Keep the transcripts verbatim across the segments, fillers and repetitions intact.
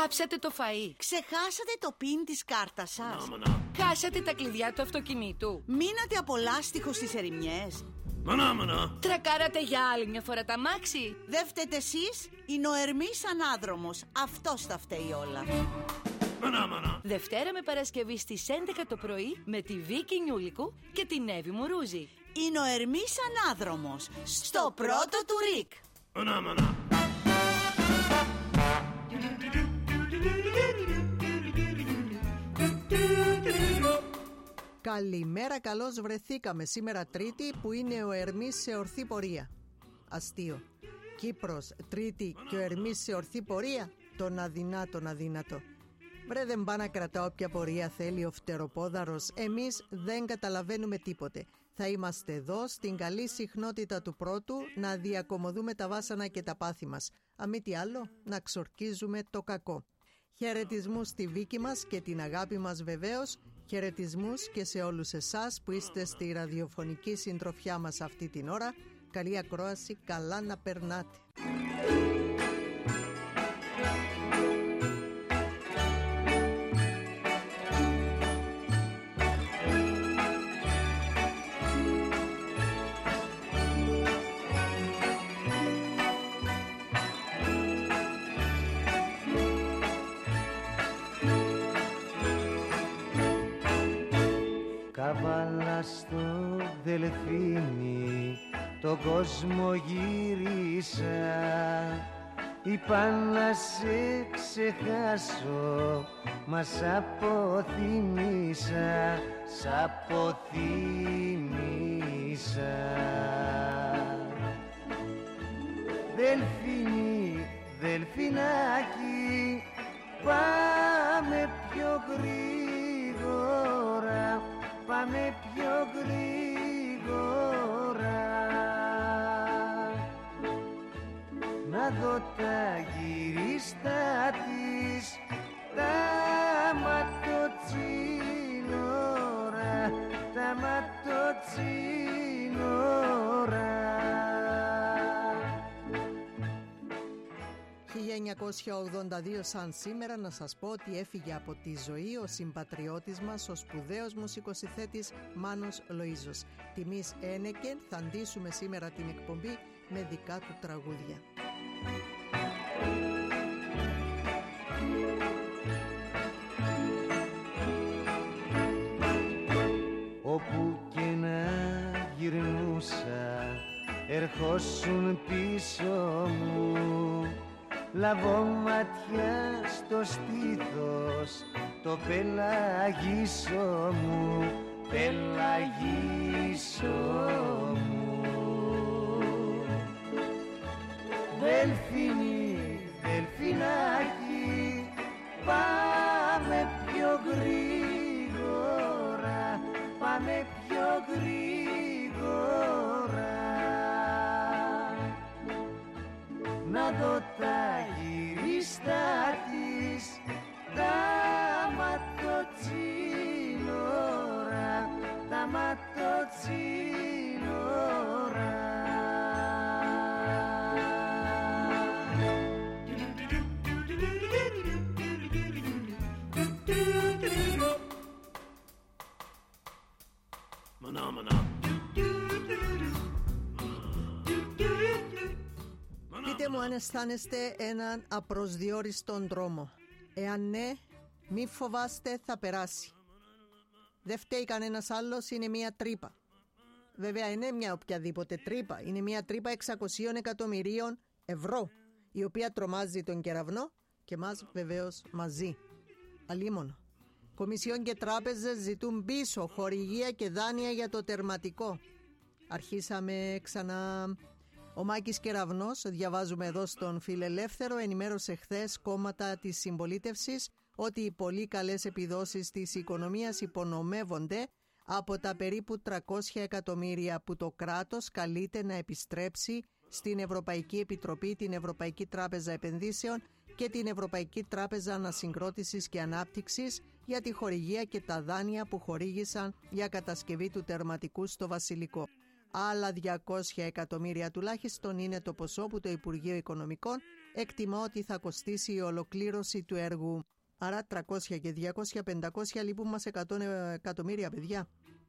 Κάψατε το φαΐ. Ξεχάσατε το πιν της κάρτας σας. Χάσατε τα κλειδιά του αυτοκινήτου. Μείνατε απολάστιχος στις ερημιές. Μανά, μανά. Τρακάρατε για άλλη μια φορά τα μάξι. Δεν φταίτε εσείς, είναι ο Ερμής ανάδρομος. Αυτός τα φταίει όλα. Μανά, μανά. Δευτέρα με Παρασκευή στις έντεκα το πρωί με τη Βίκη Νιούλικου και την Εύη Μουρούζη. Είναι ο Ερμής ανάδρομος, στο πρώτο του Ρικ. Μανά, μανά. Καλημέρα, καλώς βρεθήκαμε σήμερα Τρίτη που είναι ο Ερμής σε ορθή πορεία. Αστείο. Κύπρος Τρίτη και ο Ερμής σε ορθή πορεία. Τον αδυνάτον αδύνατο. Βρε, δεν πάω να κρατάω όποια πορεία θέλει ο φτεροπόδαρος. Εμείς δεν καταλαβαίνουμε τίποτε. Θα είμαστε εδώ στην καλή συχνότητα του πρώτου να διακομωδούμε τα βάσανα και τα πάθη μας. Αν μη τι άλλο, να ξορκίζουμε το κακό. Χαιρετισμούς στη Βίκη μας και την αγάπη μας βεβαίως. Χαιρετισμούς και σε όλους εσάς που είστε στη ραδιοφωνική συντροφιά μας αυτή την ώρα. Καλή ακρόαση, καλά να περνάτε. Καβάλα στο Δελφίνι, τον κόσμο γύρισα. Είπα να σε ξεχάσω, μα σ' αποθυμίσα, σ' αποθυμίσα. Δελφίνι, Δελφινάκι, πάμε πιο γρήγορα, πάμε πιο γρήγορα. Να δω τα γυρίστα της, τα ματοτσίνορα, τα ματοτσίνορα. χίλια εννιακόσια ογδόντα δύο σαν σήμερα, να σας πω ότι έφυγε από τη ζωή ο συμπατριώτης μας, ο σπουδαίος μουσικοσυθέτης Μάνος Λοΐζος. Τιμής ένεκεν θα αντίσουμε σήμερα την εκπομπή με δικά του τραγούδια. Όπου και να γυρνούσα, ερχόσουν πίσω μου. Λαβώ ματιά στο στήθος, το πελαγίσο μου, πελαγίσο μου. Δελφίνι, Δελφινάκι, πάμε πιο γρήγορα, πάμε πιο γρήγορα. Να δω τα γυρίστα της, τα ματοτσίνορα, τα ματοτσίνορα. Μανά, μανά. Πείτε μου αν αισθάνεστε έναν απροσδιόριστον δρόμο. Εάν ναι, μη φοβάστε, θα περάσει. Δεν φταίει κανένας άλλος, είναι μια τρύπα. Βέβαια είναι μια οποιαδήποτε τρύπα. Είναι μια τρύπα εξακοσίων εκατομμυρίων ευρώ, η οποία τρομάζει τον κεραυνό και μας βεβαίως μαζί. Αλίμονο. Κομισιόν και τράπεζες ζητούν πίσω χορηγία και δάνεια για το τερματικό. Αρχίσαμε ξανά. Ο Μάκης Κεραυνός, διαβάζουμε εδώ στον Φιλελεύθερο, ενημέρωσε χθες κόμματα της συμπολίτευσης ότι οι πολύ καλές επιδόσεις της οικονομίας υπονομεύονται από τα περίπου τριακόσια εκατομμύρια που το κράτος καλείται να επιστρέψει στην Ευρωπαϊκή Επιτροπή, την Ευρωπαϊκή Τράπεζα Επενδύσεων και την Ευρωπαϊκή Τράπεζα Ανασυγκρότησης και Ανάπτυξης για τη χορηγία και τα δάνεια που χορήγησαν για κατασκευή του τερματικού στο Βασιλικό. Άλλα διακόσια εκατομμύρια τουλάχιστον είναι το ποσό που το Υπουργείο Οικονομικών εκτιμά ότι θα κοστίσει η ολοκλήρωση του έργου. Άρα τριακόσια και διακόσια, πεντακόσια λείπουν μας εκατό εκατομμύρια, παιδιά.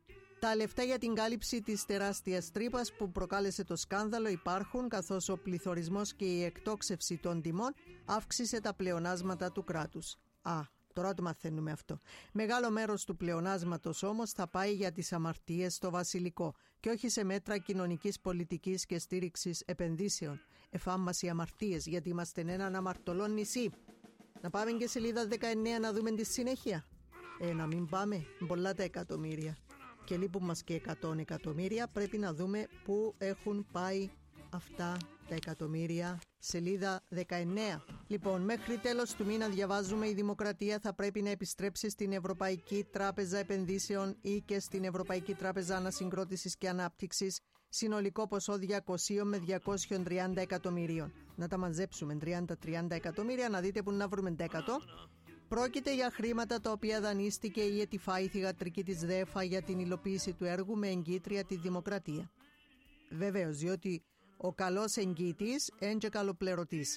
Τα λεφτά για την κάλυψη της τεράστιας τρύπας που προκάλεσε το σκάνδαλο υπάρχουν, καθώς ο πληθωρισμός και η εκτόξευση των τιμών αύξησε τα πλεονάσματα του κράτους. Α, τώρα το μαθαίνουμε αυτό. Μεγάλο μέρος του πλεονάσματος όμως θα πάει για τις αμαρτίες στο βασιλικό και όχι σε μέτρα κοινωνικής πολιτικής και στήριξης επενδύσεων. Εφάμμας οι αμαρτίες, γιατί είμαστε έναν αμαρτωλό νησί. Να πάμε και σελίδα δεκαεννέα να δούμε τη συνέχεια. Ε, να μην πάμε, πολλά τα εκατομμύρια. Και λείπουν μας και εκατό εκατομμύρια. Πρέπει να δούμε πού έχουν πάει αυτά τα εκατομμύρια. Σελίδα δεκαεννέα. Λοιπόν, μέχρι τέλος του μήνα διαβάζουμε η Δημοκρατία θα πρέπει να επιστρέψει στην Ευρωπαϊκή Τράπεζα Επενδύσεων ή και στην Ευρωπαϊκή Τράπεζα Ανασυγκρότησης και Ανάπτυξης συνολικό ποσό διακόσια με διακόσια τριάντα εκατομμυρίων. Να τα μαζέψουμε, τριάντα τριάντα εκατομμύρια, να δείτε που να βρούμε τα εκατό. Πρόκειται για χρήματα τα οποία δανείστηκε η ΕΤΙΦΑ, η θυγατρική της ΔΕΦΑ, για την υλοποίηση του έργου με εγκύτρια τη Δημοκρατία. Βεβαίως, διότι ο καλός εγγύτης είναι και καλοπληρωτής.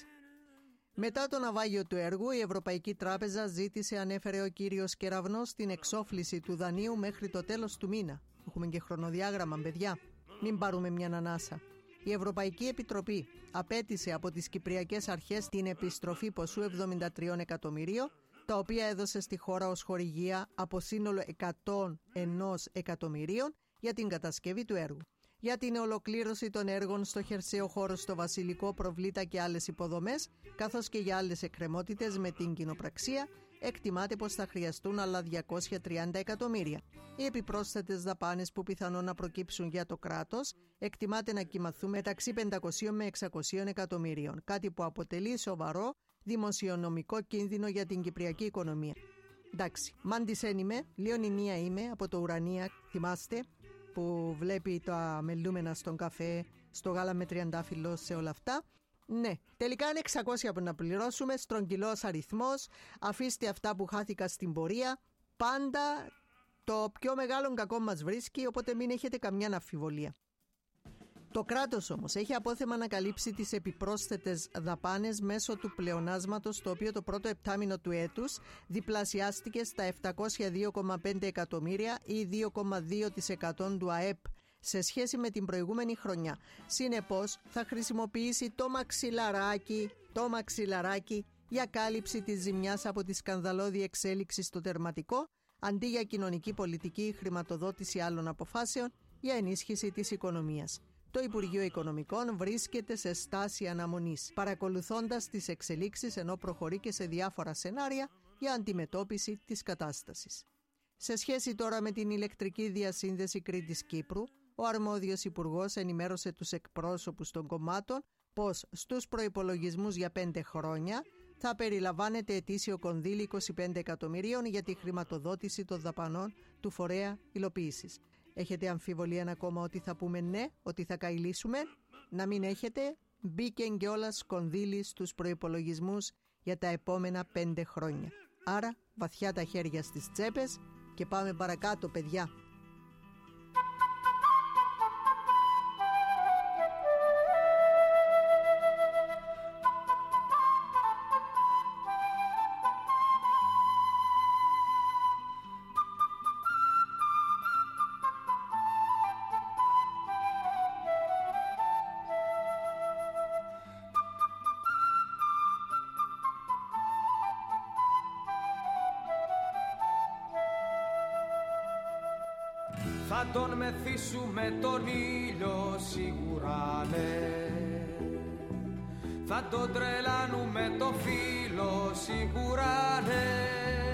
Μετά το ναυάγιο του έργου, η Ευρωπαϊκή Τράπεζα ζήτησε, ανέφερε ο κύριος Κεραυνός, την εξόφληση του δανείου μέχρι το τέλος του μήνα. Έχουμε και χρονοδιάγραμμα, παιδιά. Μην πάρουμε μια ανάσα. Η Ευρωπαϊκή Επιτροπή απέτησε από τις Κυπριακές Αρχές την επιστροφή ποσού εβδομήντα τρία εκατομμυρίων, τα οποία έδωσε στη χώρα ως χορηγία από σύνολο εκατό ένα εκατομμυρίων για την κατασκευή του έργου. Για την ολοκλήρωση των έργων στο χερσαίο χώρο στο Βασιλικό, προβλήτα και άλλες υποδομές, καθώς και για άλλες εκκρεμότητες με την κοινοπραξία, εκτιμάται πως θα χρειαστούν άλλα διακόσια τριάντα εκατομμύρια. Οι επιπρόσθετες δαπάνες που πιθανόν να προκύψουν για το κράτος εκτιμάται να κυμαθούν μεταξύ πεντακόσια με εξακόσια εκατομμυρίων, κάτι που αποτελεί σοβαρό δημοσιονομικό κίνδυνο για την κυπριακή οικονομία. Εντάξει, μάντης εν είμαι, Λεωνινία είμαι από το Ουρανία, θυμάστε, που βλέπει τα μελούμενα στον καφέ, στο γάλα με τριαντάφυλλο, σε όλα αυτά. Ναι, τελικά είναι εξακόσια που να πληρώσουμε, στρογγυλός αριθμός, αφήστε αυτά που χάθηκα στην πορεία, πάντα το πιο μεγάλο κακό μας βρίσκει, οπότε μην έχετε καμιά αμφιβολία. Το κράτος όμως έχει απόθεμα να καλύψει τις επιπρόσθετες δαπάνες μέσω του πλεονάσματος, το οποίο το πρώτο επτάμηνο του έτους διπλασιάστηκε στα επτακόσια δύο κόμμα πέντε εκατομμύρια ή δύο κόμμα δύο τοις εκατό του ΑΕΠ σε σχέση με την προηγούμενη χρονιά. Συνεπώς θα χρησιμοποιήσει το μαξιλαράκι, το μαξιλαράκι για κάλυψη της ζημιάς από τη σκανδαλώδη εξέλιξη στο τερματικό, αντί για κοινωνική πολιτική ή χρηματοδότηση άλλων αποφάσεων για ενίσχυση της οικονομίας. Το Υπουργείο Οικονομικών βρίσκεται σε στάση αναμονής, παρακολουθώντας τις εξελίξεις ενώ προχωρεί και σε διάφορα σενάρια για αντιμετώπιση της κατάστασης. Σε σχέση τώρα με την ηλεκτρική διασύνδεση Κρήτης-Κύπρου, ο αρμόδιος υπουργός ενημέρωσε τους εκπρόσωπους των κομμάτων πως στους προϋπολογισμούς για πέντε χρόνια θα περιλαμβάνεται ετήσιο κονδύλι είκοσι πέντε εκατομμυρίων για τη χρηματοδότηση των δαπανών του φορέα υλοποίησης. Έχετε αμφιβολία ακόμα ότι θα πούμε ναι, ότι θα καηλήσουμε? Να μην έχετε, μπήκε κιόλας κονδύλι στους προϋπολογισμούς για τα επόμενα πέντε χρόνια. Άρα βαθιά τα χέρια στις τσέπες και πάμε παρακάτω, παιδιά. Θα τον μεθύσουμε τον ήλιο σίγουρα ναι, θα τον τρελάνουμε το φύλλο σίγουρα ναι,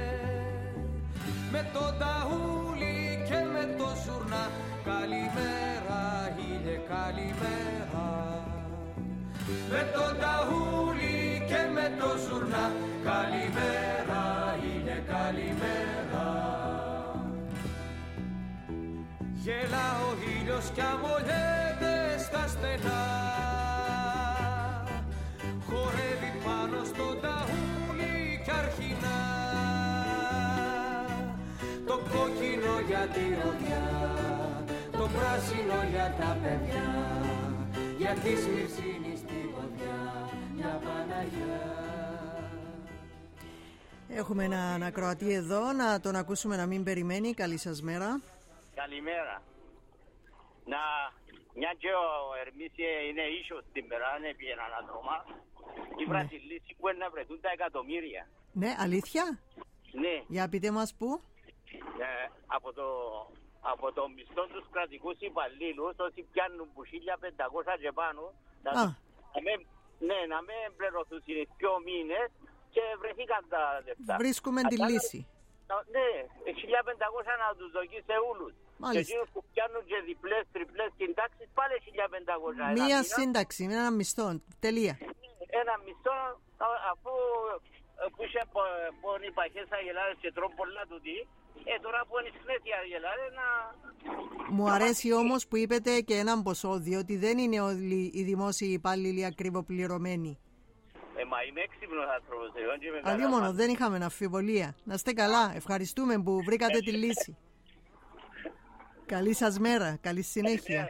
με το ταούλι και με το ζουρνά, καλημέρα ήλιε καλημέρα, με το ταούλι και με το ζουρνά, καλημέρα ήλιε καλημέρα. Γελά ο ήλιος κι αμολιέται στα στενά, χορεύει πάνω στο ταούλι κι αρχινά, το κόκκινο για τη ροδιά, το πράσινο για τα παιδιά, για τη Σμυρσίνη στην ποδιά, μια Παναγιά. Έχουμε έναν ακροατή εδώ, να τον ακούσουμε να μην περιμένει. Καλή σας μέρα. Καλημέρα. Να, μια και ο Ερμής είναι ίσως σήμερα, δεν πήγαινε αναδρομά. Οι Βραζιλίοι μπορεί να βρεθούν τα εκατομμύρια. Ναι, αλήθεια. Ναι. Για πείτε μας πού. Ε, από, το, από το μισθό τους κρατικούς υπαλλήλους, όσοι πιάνουν που χίλια πεντακόσια και πάνω, να, να με, ναι, να μην πληρωθούν στις δύο μήνες και βρεθήκαν τα λεφτά. Βρίσκουμε τη λύση. Ναι, χίλια πεντακόσια να τους δοκεί σε όλους. Και εκείνους που πιάνουν και διπλές, τριπλές συντάξεις, πάλι χίλια πεντακόσια. Μία σύνταξη, ένα μισθό, τελεία. Ένα μισθό, αφού που είχε πόνοι παχές αγελάρες και τρώνε πολλά του τι, ε, τώρα που είναι συχνές οι αγελάρες να... Μου αρέσει όμως που είπετε και έναν ποσό, διότι δεν είναι όλοι οι δημόσιοι υπάλληλοι ακριβοπληρωμένοι. Ε, μα είμαι έξυπνος άνθρωπος. Αλλήμωνο, δεν είχαμε αμφιβολία. Να είστε καλά, ευχαριστούμε που βρήκατε τη λύση. Καλή σας μέρα, καλή συνέχεια.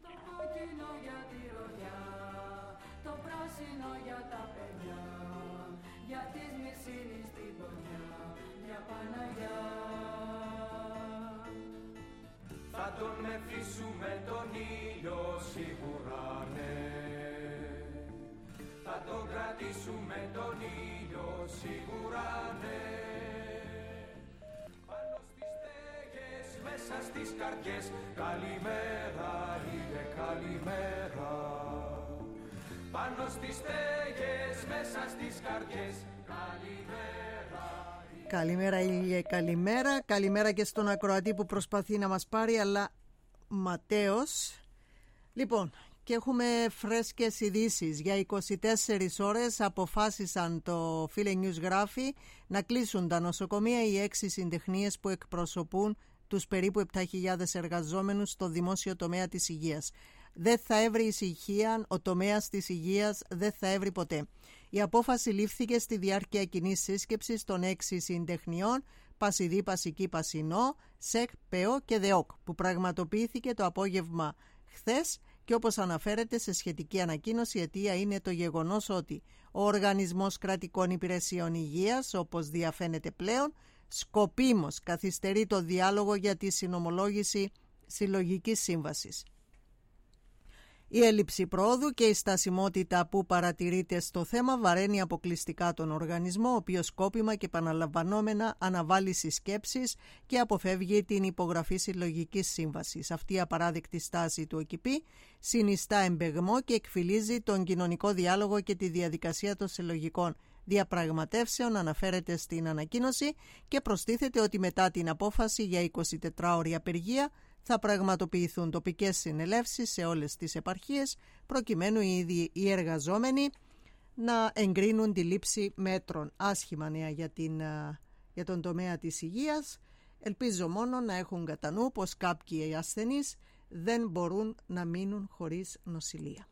Θα τον μεθύσουμε τον ήλιο σίγουρα ναι. Θα τον κρατήσουμε τον ήλιο σίγουρα ναι. Πάνω στις στέγες, μέσα στις καρδιές, καλημέρα είναι καλημέρα. Πάνω στις στέγες, μέσα στις καρδιές, καλημέρα. Καλημέρα Ήλιε, καλημέρα. Καλημέρα και στον ακροατή που προσπαθεί να μας πάρει, αλλά Ματέος. Λοιπόν, και έχουμε φρέσκες ειδήσεις. Για είκοσι τέσσερις ώρες αποφάσισαν, το Φίλε News γράφει, να κλείσουν τα νοσοκομεία οι έξι συντεχνίες που εκπροσωπούν τους περίπου επτά χιλιάδες εργαζόμενους στο δημόσιο τομέα της υγείας. Δεν θα έβρει ησυχία, ο τομέας της υγείας δεν θα έβρει ποτέ. Η απόφαση λήφθηκε στη διάρκεια κοινής σύσκεψης των έξι συντεχνιών Πασιδί, Πασική, Πασινό, ΣΕΚ, ΠΕΟ και ΔΕΟΚ, που πραγματοποιήθηκε το απόγευμα χθες και όπως αναφέρεται σε σχετική ανακοίνωση, η αιτία είναι το γεγονός ότι ο Οργανισμός Κρατικών Υπηρεσιών Υγείας, όπως διαφαίνεται πλέον, σκοπίμως καθυστερεί το διάλογο για τη συνομολόγηση συλλογικής σύμβασης. Η έλλειψη πρόοδου και η στασιμότητα που παρατηρείται στο θέμα βαραίνει αποκλειστικά τον οργανισμό, ο οποίος σκόπιμα και επαναλαμβανόμενα αναβάλει συσκέψεις και αποφεύγει την υπογραφή συλλογικής σύμβασης. Αυτή η απαράδεκτη στάση του ΟΚΙΠΗ συνιστά εμπεγμό και εκφυλίζει τον κοινωνικό διάλογο και τη διαδικασία των συλλογικών διαπραγματεύσεων, αναφέρεται στην ανακοίνωση, και προστίθεται ότι μετά την απόφαση για εικοσιτετράωρη απεργία θα πραγματοποιηθούν τοπικές συνελεύσεις σε όλες τις επαρχίες, προκειμένου οι ίδιοι οι εργαζόμενοι να εγκρίνουν τη λήψη μέτρων. Άσχημα νέα για, την, για τον τομέα της υγείας. Ελπίζω μόνο να έχουν κατά νου πως κάποιοι ασθενείς δεν μπορούν να μείνουν χωρίς νοσηλεία.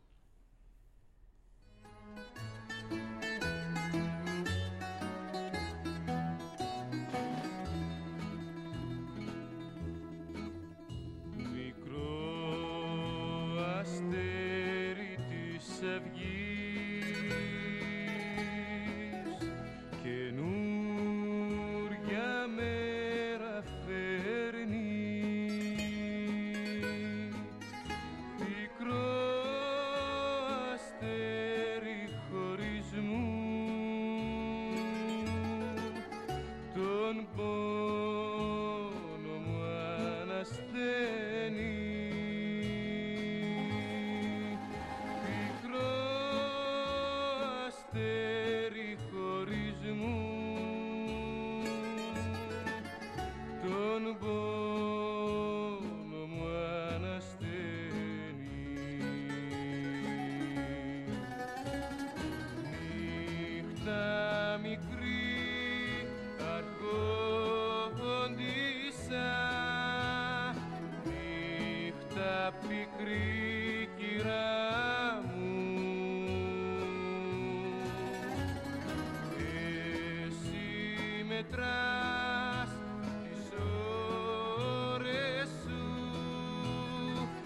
μετράς τις ώρες σου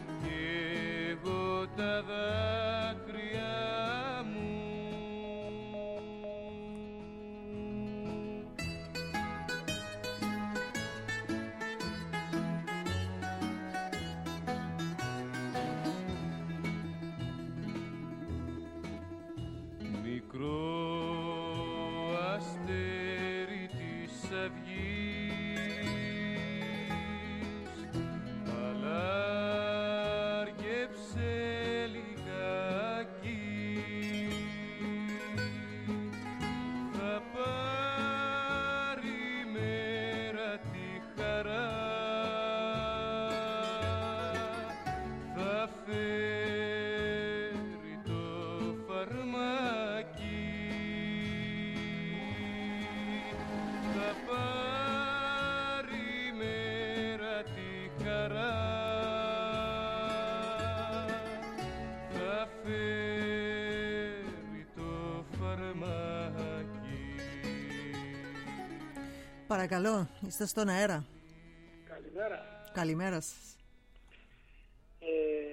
Παρακαλώ, είστε στον αέρα. Καλημέρα. Καλημέρα σας. Ε,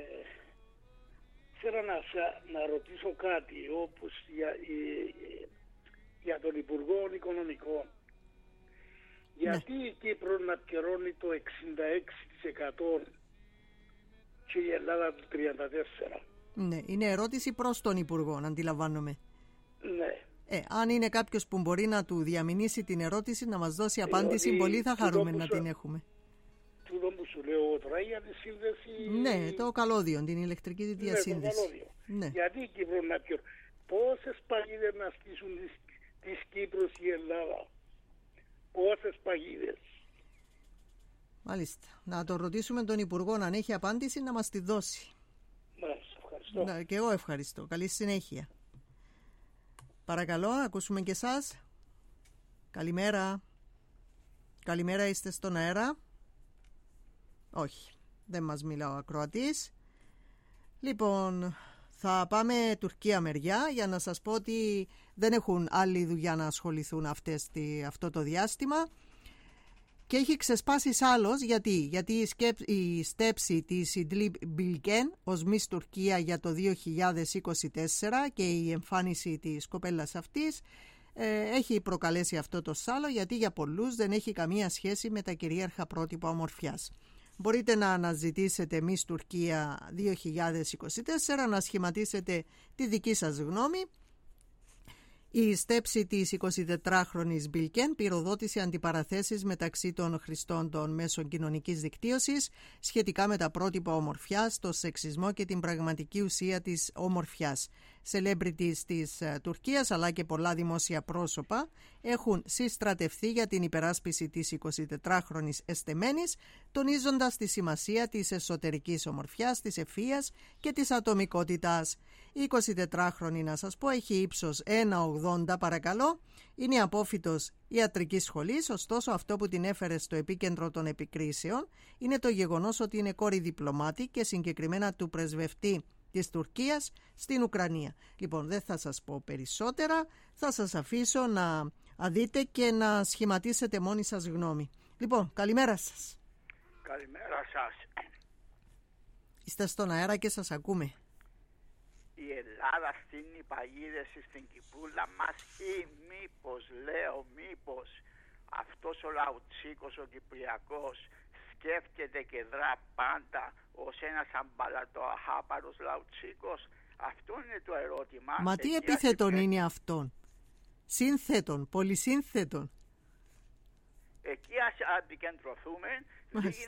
θέλω να, να ρωτήσω κάτι όπως για, ε, για τον Υπουργό Οικονομικών. Γιατί ναι. η Κύπρο να πληρώνει το εξήντα έξι τοις εκατό και η Ελλάδα το τριάντα τέσσερα τοις εκατό. Ναι, είναι ερώτηση προς τον Υπουργό, να αντιλαμβάνομαι. Ναι. Ε, αν είναι κάποιος που μπορεί να του διαμηνήσει την ερώτηση, να μας δώσει απάντηση, ε, πολύ θα χαρούμε να σου, την έχουμε. Τούτο που σου λέω τώρα για τη σύνδεση... Ναι, το καλώδιο, την ηλεκτρική διασύνδεση. Ναι, το καλώδιο. Ναι. Γιατί η Κύπρο να πιω... Πόσες παγίδες να στήσουν της, της Κύπρος η Ελλάδα. Πόσες παγίδες. Μάλιστα. Να το ρωτήσουμε τον Υπουργό αν έχει απάντηση να μας τη δώσει. Μάλιστα, ευχαριστώ. Να, και εγώ ευχαριστώ. Καλή συνέχεια. Παρακαλώ, ακούσουμε και εσάς. Καλημέρα. Καλημέρα, είστε στον αέρα. Όχι, δεν μας μιλά ο ακροατής. Λοιπόν, θα πάμε Τουρκία μεριά για να σας πω ότι δεν έχουν άλλη δουλειά να ασχοληθούν αυτές τη, αυτό το διάστημα. Και έχει ξεσπάσει άλλος, γιατί, γιατί η, σκέπ, η στέψη της Ιντλή Μπιλκέν ως Μις Τουρκία για το δύο χιλιάδες είκοσι τέσσερα και η εμφάνιση της κοπέλας αυτής ε, έχει προκαλέσει αυτό το σάλο, γιατί για πολλούς δεν έχει καμία σχέση με τα κυρίαρχα πρότυπα ομορφιάς. Μπορείτε να αναζητήσετε Μις Τουρκία δύο χιλιάδες είκοσι τέσσερα, να σχηματίσετε τη δική σας γνώμη. Η στέψη της εικοσιτετράχρονης Μπιλκέν πυροδότησε αντιπαραθέσεις μεταξύ των χρηστών των μέσων κοινωνικής δικτύωσης σχετικά με τα πρότυπα ομορφιάς, το σεξισμό και την πραγματική ουσία της ομορφιάς. Celebrities της Τουρκίας αλλά και πολλά δημόσια πρόσωπα έχουν συστρατευθεί για την υπεράσπιση της εικοσιτετράχρονης εστεμένης, τονίζοντας τη σημασία της εσωτερικής ομορφιάς, της ευφυΐας και της ατομικότητας. Η εικοσιτετράχρονη, να σας πω, έχει ύψος ένα ογδόντα παρακαλώ, είναι απόφοιτος ιατρικής σχολής, ωστόσο αυτό που την έφερε στο επίκεντρο των επικρίσεων είναι το γεγονός ότι είναι κόρη διπλωμάτη και συγκεκριμένα του πρεσβευτή της Τουρκίας στην Ουκρανία. Λοιπόν, δεν θα σας πω περισσότερα, θα σας αφήσω να δείτε και να σχηματίσετε μόνοι σας γνώμη. Λοιπόν, καλημέρα σας. Καλημέρα σας. Είστε στον αέρα και σας ακούμε. Η Ελλάδα στείνει παγίδες στην Κυπούλα μας ή μήπως, λέω μήπως, αυτός ο Λαουτσίκος ο Κυπριακός σκέφτεται και δρά πάντα ως ένας αμπαλατοαχάπαρος Λαουτσίκος? Αυτό είναι το ερώτημα. Μα τι επίθετον είναι αυτόν? Σύνθετον, πολυσύνθετον. Εκεί ας επικεντρωθούμε, λίγη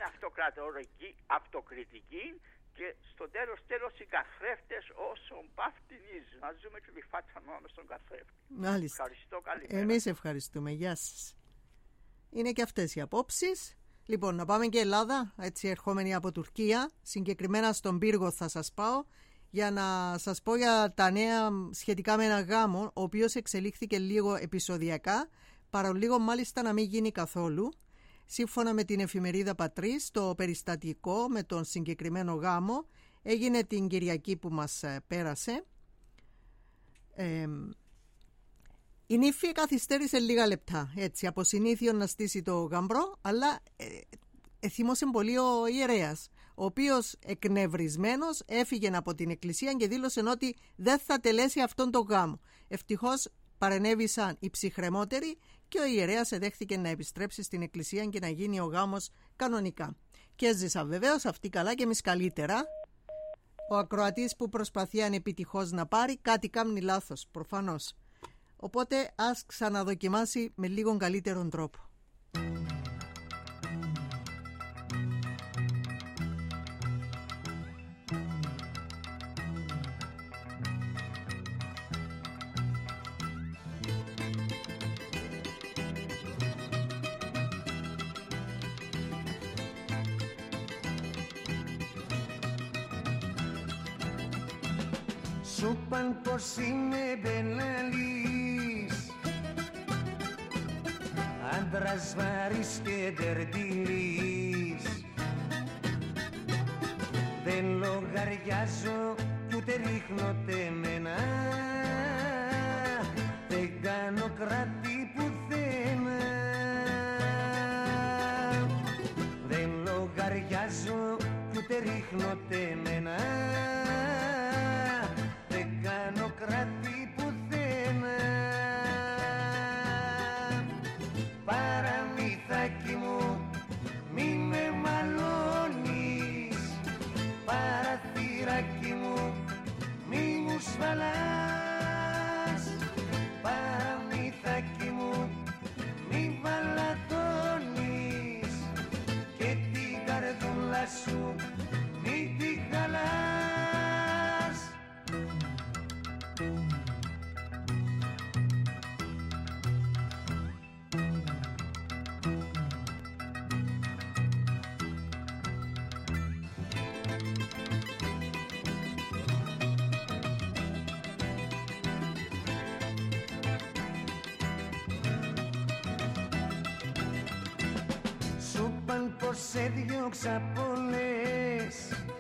αυτοκριτική και στο τέλος τέλος οι καθρέφτες όσων παυτινίζουν. Να ζούμε και τη φάτσα μόνο στον καθρέφτη. Μάλιστα. Ευχαριστώ, καλημέρα. Εμείς ευχαριστούμε. Γεια σας. Είναι και αυτές οι απόψεις. Λοιπόν, να πάμε και Ελλάδα, έτσι ερχόμενοι από Τουρκία. Συγκεκριμένα στον Πύργο θα σας πάω για να σας πω για τα νέα σχετικά με ένα γάμο, ο οποίος εξελίχθηκε λίγο επεισοδιακά, παρολίγο μάλιστα να μην γίνει καθόλου. Σύμφωνα με την εφημερίδα Πατρίς, το περιστατικό με τον συγκεκριμένο γάμο έγινε την Κυριακή που μας πέρασε. Ε, η νύφη καθυστέρησε λίγα λεπτά, έτσι, από συνήθειο να στήσει το γαμπρό, αλλά ε, εθύμωσε πολύ ο ιερέας, ο οποίος εκνευρισμένος έφυγε από την εκκλησία και δήλωσε ότι δεν θα τελέσει αυτόν τον γάμο. Ευτυχώς παρενέβησαν οι ψυχρεμότεροι και ο ιερέας εδέχθηκε να επιστρέψει στην εκκλησία και να γίνει ο γάμος κανονικά. Και έζησα βεβαίως αυτή καλά και εμείς καλύτερα. Ο ακροατής που προσπαθεί ανεπιτυχώς να πάρει κάτι κάνει λάθος, προφανώς. Οπότε ας ξαναδοκιμάσει με λίγο καλύτερον τρόπο. Σου παν πως είμαι μπελαλής, άντρας βαρύς και τερτιλής. Δεν λογαριάζω κι ούτε ρίχνω τεμένα, δεν κάνω κράτη πουθενά. Πως σε διώξα πολλές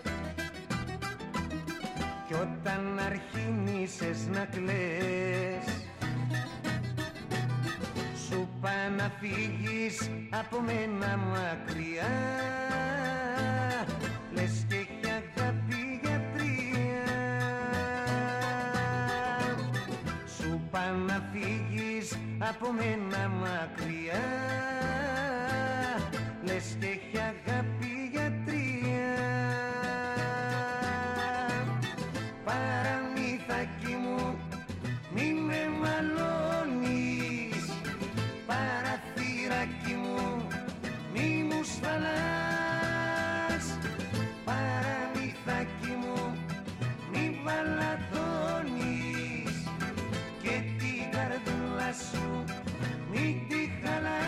κι όταν αρχίνησες να κλαις σου πά να φύγεις από μένα μακριά λες και έχει αγάπη γιατρία σου πά να φύγεις από μένα μακριά λες και έχει αγάπη γιατρία παραμύθακι μου μη με μαλώνεις παραθύρακι μου μη μου σφαλάς παραμύθακι μου μη βαλατώνεις και την καρδούλα σου μη τη χαλάς.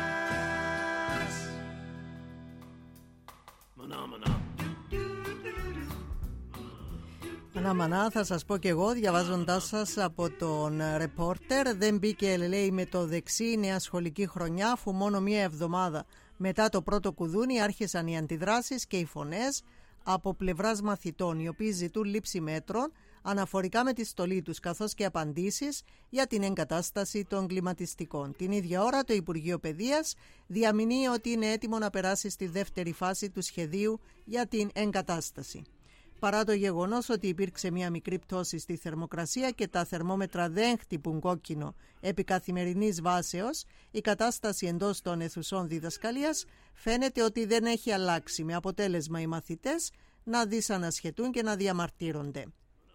Μανά μανά, θα σας πω και εγώ διαβάζοντάς σας από τον ρεπόρτερ. Δεν μπήκε, λέει, με το δεξί η νέα σχολική χρονιά, αφού μόνο μία εβδομάδα μετά το πρώτο κουδούνι άρχισαν οι αντιδράσεις και οι φωνές από πλευράς μαθητών, οι οποίοι ζητούν λήψη μέτρων αναφορικά με τη στολή τους, καθώς και απαντήσεις για την εγκατάσταση των κλιματιστικών. Την ίδια ώρα το Υπουργείο Παιδείας διαμηνύει ότι είναι έτοιμο να περάσει στη δεύτερη φάση του σχεδίου για την εγκατάσταση. Παρά το γεγονός ότι υπήρξε μια μικρή πτώση στη θερμοκρασία και τα θερμόμετρα δεν χτυπούν κόκκινο επί καθημερινής βάσεως, η κατάσταση εντός των αιθουσών διδασκαλίας φαίνεται ότι δεν έχει αλλάξει, με αποτέλεσμα οι μαθητές να δυσανασχετούν και να διαμαρτύρονται.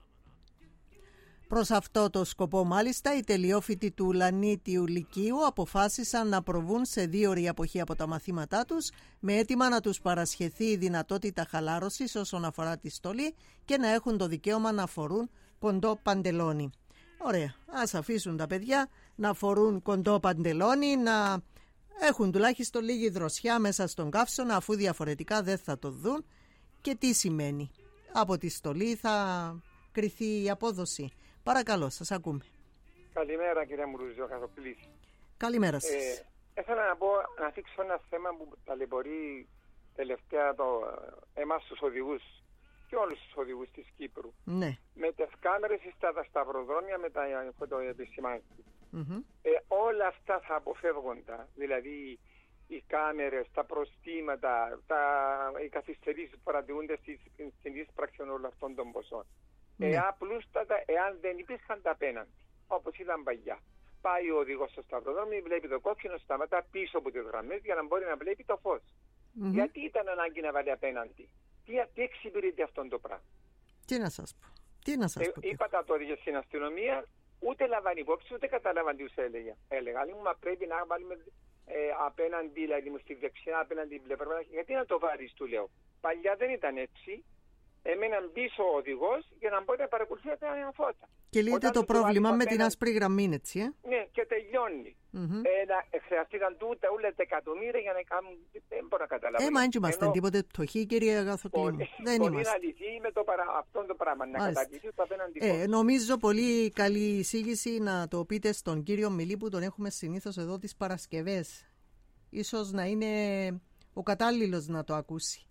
Προς αυτό το σκοπό, μάλιστα, οι τελειόφοιτοι του Λανίτιου Λυκείου αποφάσισαν να προβούν σε δίωρη αποχή από τα μαθήματά τους, με αίτημα να τους παρασχεθεί η δυνατότητα χαλάρωσης όσον αφορά τη στολή και να έχουν το δικαίωμα να φορούν κοντό παντελόνι. Ωραία, ας αφήσουν τα παιδιά να φορούν κοντό παντελόνι, να έχουν τουλάχιστον λίγη δροσιά μέσα στον καύσωνα, αφού διαφορετικά δεν θα το δουν. Και τι σημαίνει? Από τη στολή θα κριθεί η απόδοση. Παρακαλώ, σας ακούμε. Καλημέρα, κυρία Μουρουζή, ο Καθοπλής. Καλημέρα σας. Ε, ήθελα να πω, να θίξω ένα θέμα που ταλαιπωρεί τελευταία το, εμάς τους οδηγούς και όλους τους οδηγούς της Κύπρου. Ναι. Με τις κάμερες στα σταυροδρόμια, με τα φωτοεπισημάνσεις. Mm-hmm. Ε, όλα αυτά θα αποφεύγοντα, δηλαδή οι κάμερες, τα προστήματα, τα, οι καθυστερήσεις που παρατηρούνται στην ίσπραξη όλων αυτών των ποσών. Ναι. Ε, απλούστατα, εάν δεν υπήρχαν τα απέναντι, όπως ήταν παλιά. Πάει ο οδηγός στο σταυροδρόμιο, βλέπει το κόκκινο, σταματά πίσω από τις γραμμές για να μπορεί να βλέπει το φως. Mm-hmm. Γιατί ήταν ανάγκη να βάλει απέναντι? Τι, τι εξυπηρετεί αυτόν το πράγμα? Τι να σας πω. Τι να σας ε, πω. Είπα τα τότε στην αστυνομία, ούτε λαμβάνει υπόψη, ούτε καταλάβαν τι τους έλεγα. Έλεγα, λέει μου, μα πρέπει να βάλουμε ε, απέναντι, δηλαδή μου στη δεξιά, απέναντι την πλευρά. Γιατί να το βάλεις, του λέω. Παλιά δεν ήταν έτσι. Έμεναν πίσω ο οδηγός για να μπορεί να παρακολουθεί τα φώτα. Και λύεται το πρόβλημα με την άσπρη γραμμή, έτσι, ε? Ναι, και τελειώνει. Mm-hmm. Ε, χρειαστήκαν τούτα όλα τα εκατομμύρια για να κάνουν. Δεν μπορώ να καταλάβω. Ε, μα δεν είμαστε Ενώ... τίποτε πτωχοί, κύριε Αγαθοκλήμου. Δεν μπορεί είμαστε. Να λυθεί με το παρα... αυτό το πράγμα, να καταγγείλει το απέναντι. Ε, νομίζω πολύ καλή εισήγηση να το πείτε στον κύριο Μιλή, που τον έχουμε συνήθως εδώ τις Παρασκευές. Ίσως να είναι ο κατάλληλος να το ακούσει.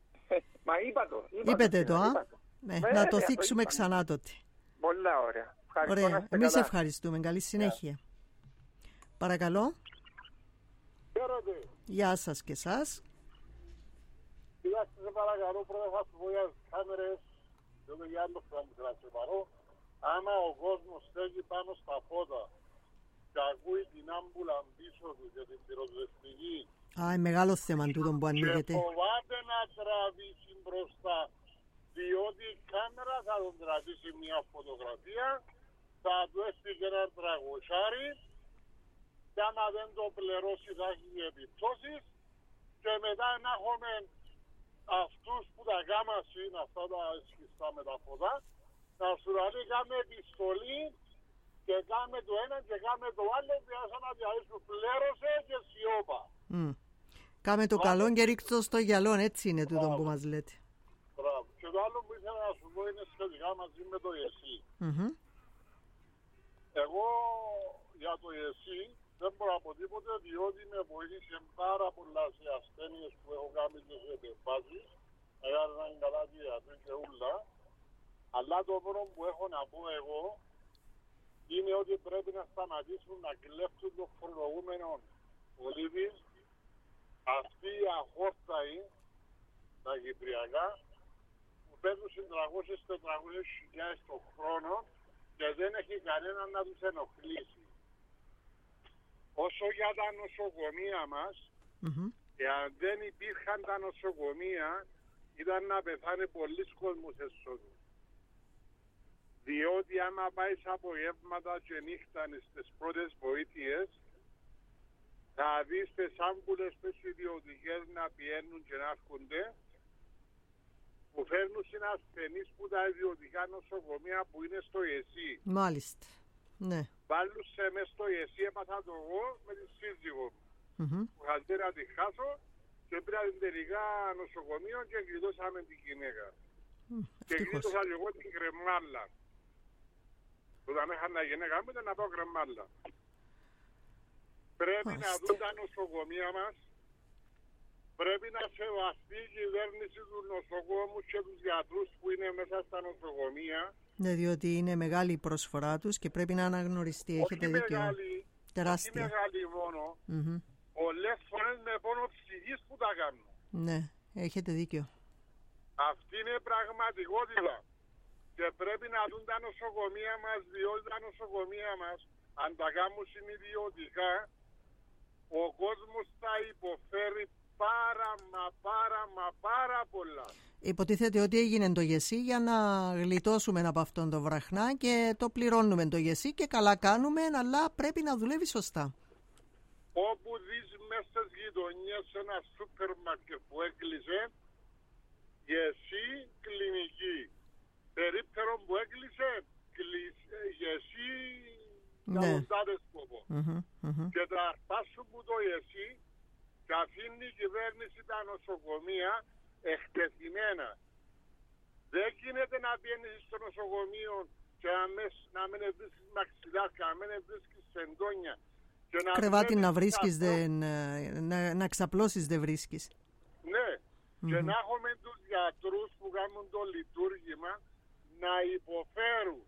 Μα είπα το. Είπα Είπετε το, το, α? το. Ναι, ναι, να το θίξουμε το ξανά τότε. Πολλά ωραία. Ωραία. Εμείς ευχαριστούμε. Καλή συνέχεια. Yeah. Παρακαλώ. Χαίρετε. Γεια σας και εσάς. Κοιτάξτε, σε παρακαλώ, πρώτα θα σου πω για τις κάμερες. Δεν για άλλο θα μου θέλω να σε παρώ. Άμα ο κόσμος στέκει πάνω στα φώτα και ακούει την άμπουλα πίσω του και την πυροσβεστική. Α, είναι μεγάλο θέμα τούτο που ανοίγεται. Και φοβάται να τραβήσει μπροστά, διότι η κάμερα θα τον τραβήσει μια φωτογραφία, θα του έρθει και ένα τραγωσάρι, και άμα δεν το πληρώσει θα έχει επιπτώσεις, και μετά να έχουμε αυτούς που τα γάμας είναι αυτά τα σκιστά με τα φωτά, να σου δηλαδή κάμε επιστολή και κάμε το ένα και κάμε το άλλο και σαν να διαλύσουν πλέρωσε και σιώπα. Mm. Κάμε το καλό και ρίξτε το στο γυαλό, έτσι είναι τούτο που μας λέτε. Μπράβο. Και το άλλο που ήθελα να σου πω είναι σχετικά μαζί με το ΕΣΥ. Mm-hmm. Εγώ για το ΕΣΥ δεν μπορώ από τίποτε, διότι με βοήθησε πάρα πολλά σε ασθένειες που έχω κάνει και σε επεμβάσεις. Μεγάλη να είναι καλά διατρή και ούλα. Αλλά το μόνο που έχω να πω εγώ είναι ότι πρέπει να σταματήσουν να κλέφτουν το φορολογούμενο πολίτη. Αυτοί οι αχόρταοι, τα κυπριακά, που παίρνουν τριακόσιες με τετρακόσιες χιλιάδες το χρόνο και δεν έχει κανέναν να τους ενοχλήσει. Όσο για τα νοσοκομεία μας, mm-hmm. εάν δεν υπήρχαν τα νοσοκομεία, ήταν να πεθάνε πολλοί κόσμος εσόδου. Διότι άμα πάει απογεύματα και νύχτα στις πρώτες βοήθειες, θα δεις τις άμπουλες τις ιδιωτικές να πιένουν και να έρχονται, που φέρνουν συνασθενείς που τα ιδιωτικά νοσοκομεία που είναι στο ΕΣΥ. Μάλιστα, ναι. Βάλουν σε μες στο ΕΣΥ, έπαθα το εγώ με τη σύζυγο μου. Mm-hmm. Που χαλτέρα να τη χάσω και πήρα την τελικά νοσοκομείο και γλιτώσαμε την γυναίκα. Mm, και γλίτωσα και εγώ την κρεμάλα. Όταν έχανα γυναίκα μου ήταν να πάω κρεμάλα. Πρέπει Μάλιστα. να δουν τα νοσοκομεία μας. Πρέπει να σεβαστεί η κυβέρνηση του νοσοκόμου και τους γιατρούς που είναι μέσα στα νοσοκομεία. Ναι, διότι είναι μεγάλη η προσφορά τους και πρέπει να αναγνωριστεί. Όχι Έχετε δίκιο. Μεγάλη, τεράστια. Όχι μεγάλη μόνο. Mm-hmm. Πολλές φορές με πόνο ψυχής που τα κάνουν. Ναι, έχετε δίκιο. Αυτή είναι πραγματικότητα. Και πρέπει να δουν τα νοσοκομεία μας, διότι τα νοσοκομεία μας, αν τα κάνουν συνειδιωτικά, ο κόσμος θα υποφέρει πάρα μα πάρα μα πάρα πολλά. Υποτίθεται ότι έγινε το ΓΕΣΥ για να γλιτώσουμε από αυτόν το βραχνά και το πληρώνουμε το ΓΕΣΥ και καλά κάνουμε, αλλά πρέπει να δουλεύει σωστά. Όπου δεις μέσα στις γειτονιές σε ένα σούπερ μάρκετ που έκλεισε, ΓΕΣΥ κλινική. Περίπτερο που έκλεισε, ΓΕΣΥ καλοντάδες σκοπό. Και τα αρπάσουν που το ΓΕΣΥ και αφήνει η κυβέρνηση τα νοσοκομεία εκτεθειμένα. Δεν γίνεται να πιένεις στο νοσοκομείο και να, μες, να μην βρίσκεις μαξιλάρκα, να μην βρίσκεις σεντόνια. Κρεβάτι να βρίσκεις, δεν, να, να ξαπλώσεις δεν βρίσκεις. Ναι, mm-hmm. και να έχουμε τους γιατρούς που κάνουν το λειτουργήμα να υποφέρουν.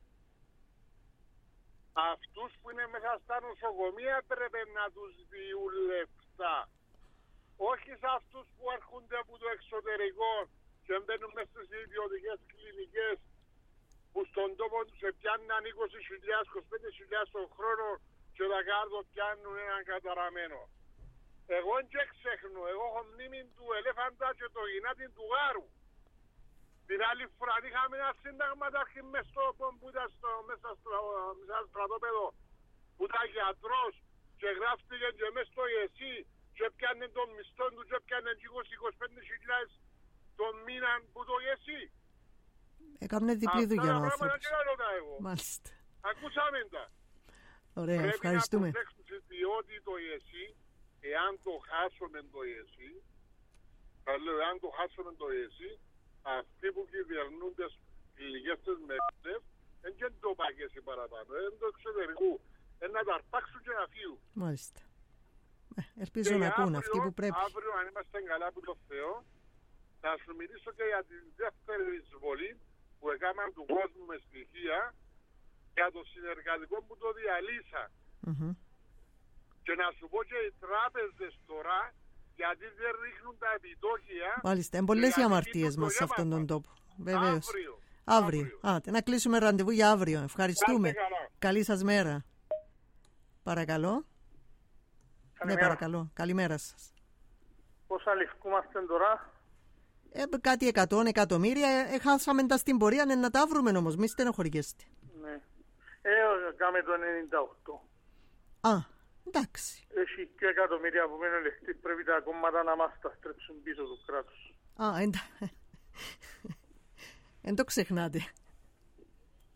Αυτούς που είναι μέσα στα νοσοκομεία πρέπει να τους διούν λεφτά. Όχι σε αυτούς που έρχονται από το εξωτερικό και μπαίνουν μέσα στις ιδιωτικές κλινικές που στον τόπο τους πιάνναν είκοσι χιλιάδες, είκοσι πέντε χιλιάδες τον χρόνο και τα κάτω πιάνουν έναν καταραμένο. Εγώ δεν ξέχνω, εγώ έχω μνήμη του ελέφαντα και το γυνάτι του γάρου. Την άλλη φορά είχαμε ένα συνταγματάρχη μες στο, που ήταν στο, μέσα στο, στο στρατόπεδο που ήταν γιατρός και γράφτηκε και μέσα στο ΕΣΥ και πιάνε τον μισθό του και πιάνε είκοσι με είκοσι πέντε χιλιάδες τον μήνα που το ΕΣΥ. Έκαμε διπλή δουλειά ο άνθρωπος. Μάλιστα. Ακούσαμε τα. Ωραία, πρέπει ευχαριστούμε. Πρέπει να προσέξουμε διότι το ΕΣΥ, εάν το χάσουμε το ΕΣΥ, θα λέω εάν το χάσουμε το ΕΣΥ, αυτοί που κυβερνούν τις κλινικές της μερίδες, δεν και το παγέσει παραπάνω, δεν το εξωτερικού, δεν να τα αρπάξουν και να φύγουν. Μάλιστα. Ελπίζω να ακούν αυτοί που πρέπει. Αύριο, αν είμαστε καλά από το Θεό, θα σου μιλήσω και για τη δεύτερη εισβολή που έκαναν του κόσμου με στοιχεία για το συνεργατικό που το διαλύσα. Mm-hmm. Και να σου πω και οι τράπεζες τώρα, γιατί δεν ρίχνουν τα επιτόκια. Μάλιστα, είναι πολλές οι αμαρτίες μας σε αυτόν τον τόπο. Βεβαίως. Αύριο. Αύριο. Άτε, να κλείσουμε ραντεβού για αύριο. Ευχαριστούμε. Καλή σας μέρα. Παρακαλώ. Καλημέρα. Ναι, παρακαλώ. Καλημέρα σας. Πόσα ληφκούμαστε τώρα? Ε, κάτι εκατό εκατομμύρια. Ε, χάσαμε τα στην πορεία, ναι, να τα βρούμε όμως. Μη στενοχωριέστε. Ναι. Ε, κάμε το ενενήντα οκτώ. Α, εντάξει. Έχει και εκατομμύρια που μένουν λεχτοί, πρέπει τα κόμματα να μας τα στρέψουν πίσω του κράτους. Α, εντάξει. Εν το ξεχνάτε.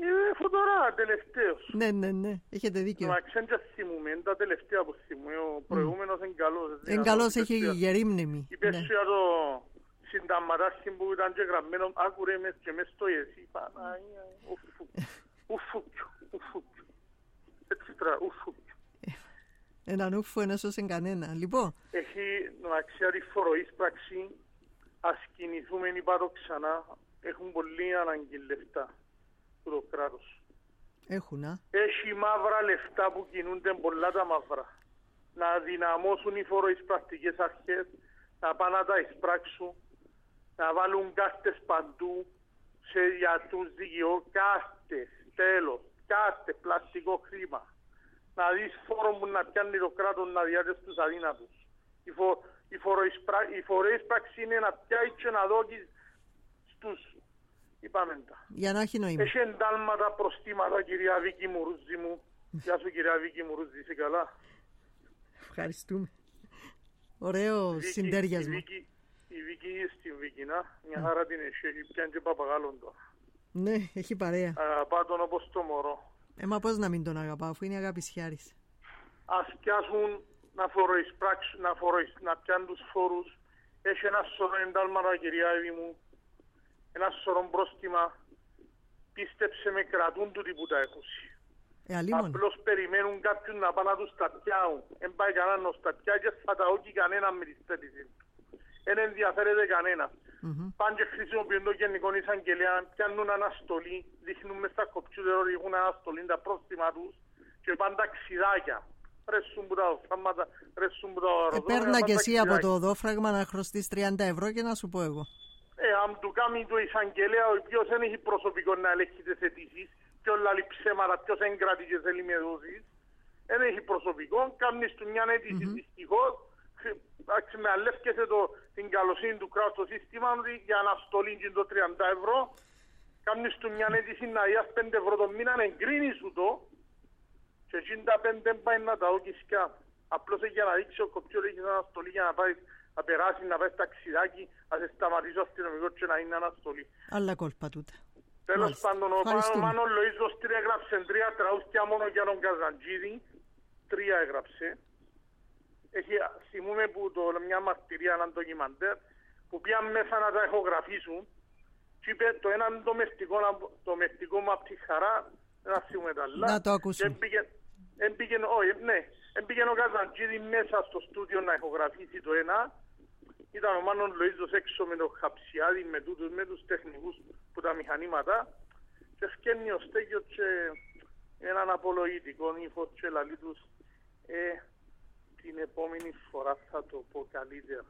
Έχω τώρα τελευταίος. Ναι, ναι, ναι, έχετε δίκιο. Μα ξέντια θυμούμε, είναι τα τελευταία που θυμούμε, ο προηγούμενος είναι καλός. Είναι καλός, έχει γερίμνημη. Είπες σου για το συνταγματάρχη που ήταν και γραμμένο, άκουρε μες και μες στο εσύ, Παναγία, ουφούκιο, ουφούκιο. Έτσι τρα, ουφούκιο. Έναν ούφο ένα σώσε κανένα, λοιπόν. Έχει, να ξέρει, φοροείσπραξη, ας κινηθούμε, είπα το ξανά, έχουν πολύ ανάγκη λεφτά. Το κράτος. Έχουν, α. Έχει μαύρα λεφτά που κινούνται πολλά τα μαύρα. Να δυναμώσουν οι φοροεισπρακτικές αρχές, να πάνε να τα εισπράξουν, να βάλουν κάρτες παντού, σε γιατρούς δικαιώ, κάρτες, τέλος, κάρτες, πλαστικό χρήμα. Να δεις φόρο που να πιάνει το κράτος να διάτες τους αδύνατους. Η, φο, η, φοροεισπρα, η φοροεισπράξη είναι να πιάει και να δώκεις στους. Είπαμε τα. Για να έχει νόημα. Έχει εντάλματα προστήματα, κυρία Βίκη Μουρούζη μου. Γεια σου, κυρία Βίκη Μουρούζη, είσαι καλά? Ευχαριστούμε. Ωραίο Βίκη, συντέριασμα. Η Βίκη, η Βίκη στην Βίκη, να. Μια χαρά την έχει, έχει πιάνει και παπαγάλων τώρα. Ναι, έχει παρέα. Αγαπά τον όπως το μωρό. Ε, μα πώς να μην τον αγαπάω, αφού είναι αγαπησιάρης. Ας πιάσουν να φοροεισπράξουν, να, φοροεισ, να πιάνουν τους φόρους. Έχει ένα σωρό εντάλματα, κυρία Εύη μου. Ένα σωρό πρόστιμα, πίστεψε με, κρατούν του τίποτα έκουση. Ε, απλώς περιμένουν κάποιον να πάνε να τους τα πιάουν. Εν πάει κανέναν στα πιά και θα τα όκει κανένα με τη στέτηση του. Εν ενδιαφέρεται κανένα. Mm-hmm. Πάνε και χρησιμοποιούν το γενικό εισαγγελέα, πιάνουν αναστολή, δείχνουν μες στα κομπιούτερ ότι έχουν αναστολή τα πρόστιμα τους και πάνε ταξιδάκια. Ρέσουν που τα οφράγματα, ρέσουν που τα αεροδρόμια. Επέρνα και εσύ από το οδόφραγμα να χρωστείς τριάντα ευρώ και να σου πω εγώ. Ε, αν του κάνει το εισαγγελέα, ο οποίος δεν έχει προσωπικό να ελέγχει τις αιτήσεις, ποιος λαλεί ψέματα, ποιος έγκρατη και θέλει με δόσεις, δεν έχει προσωπικό, κάνεις του μια αίτηση mm-hmm. δυστυχώς, με αλεύκεσαι το, την καλοσύνη του κράτους στο σύστημα, ότι για αναστολή και το τριάντα ευρώ, κάνεις του μια αίτηση να διάς πέντε ευρώ το μήνα, να εγκρίνει σου το, και εκείνη τα πέντε πάει να τα όκεις κιά. Απλώς για να δείξει ο κοπιός έχεις αναστολή για να πάει να περάσει, να πάει ταξιδάκι, να σε σταματήσει ο αστυνομικός και να είναι αναστολή. Άλλα κόλπα τούτα. Τέλος πάντων, ο Μάνος Λοΐζος τρία έγραψε τρία τραούθια μόνο για τον Καζαντζίδη. Τρία έγραψε. Έχει, θυμούμε που το, μια μαρτυρία, έναν ντοκιμαντέρ, που πήγαν μέσα να τα ηχογραφήσουν και είπε το έναν ντομεστικό, ντομεστικό μου απ' τη χαρά, να θυμούμε τα άλλα. Να το ακούσουμε. Έμπηγαινε, όχι, ναι, έμπηγαινε ο Καζαντζίδη μέσα στο στούντιο να ηχογραφήσει το ένα. Ήταν ο Μάνος Λοΐζος έξω με το Χαψιάδη, με, τούτους, με τους τεχνικούς που τα μηχανήματα και σκένει ο Στέγιος και έναν απολογητικό ύφος και λαλεί τους ε, την επόμενη φορά θα το πω καλύτερα.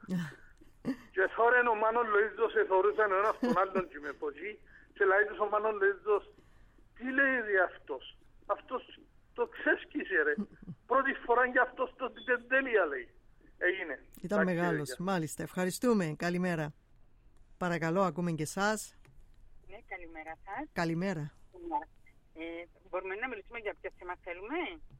Και τώρα ο Μάνος Λοΐζος εθωρούσαν ο ένας τον άλλον και με ποσί και λαλεί τους ο Μάνος Λοΐζος τι λέει δι' αυτός, αυτός το ξέσκησε ρε, πρώτη φορά και αυτός το τέλεια λέει. Έγινε. Ήταν Άκη, μεγάλος, έγινε. Μάλιστα. Ευχαριστούμε. Καλημέρα. Παρακαλώ, ακούμε και εσάς. Ναι, καλημέρα σας. Καλημέρα. Ε, μπορούμε να μιλήσουμε για ποιο θέμα θέλουμε.